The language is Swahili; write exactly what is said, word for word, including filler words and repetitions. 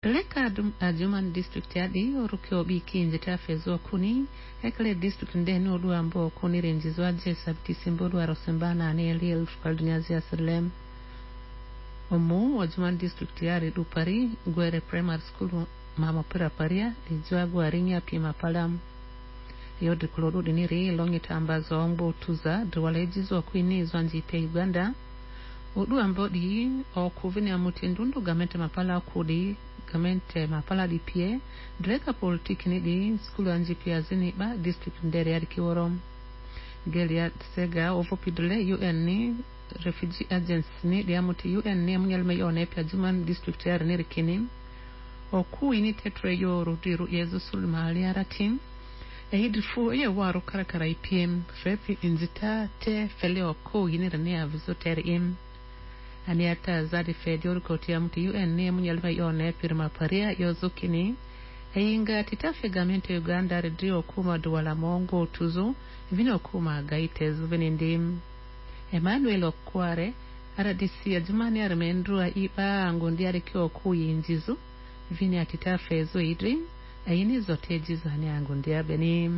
Leka Adjuman district yadi orukyo biki njita fezo kuni ekle district ndeni odu ambo kuni renjizwa je sabti simbodu arosembana aneli elf kaldunyazi asirlem omu Adjuman district yari dupari gwere primary school mama pira paria lijwa gwarinya pima palam yodi kulodu diniri longita ambazo ombo tuza dwiwalejizo kuini zwanji pe Uganda odu ambo di okuvini amutindundu gamente mapala kudi gamente mapala di pie dreka politiki ni di skulu anji pia zini ba district ndere yadi kiworom gelia sega ovopidule U N ni refugee agency ni di amuti U N ni amunyalme yone pia Adjuman district yari nirikini oku ini tetre yo rudiru yezu sulma aliara tim ehidfu ye waru karakara ipiem fefi inzita te fele oku ini rene avizotere im aniata zadi fedior kotia mti U N ni munyalme yone pirma paria yozukini einga titafe gamente Uganda redio kuma duwala mongo tuzo vino kuma gaitez vinindim Emmanuel Okware aradisi Adjumani armendrua iba angundiari kio kuyi njizu vini atitafe zo idri aini zote jizani angundia benim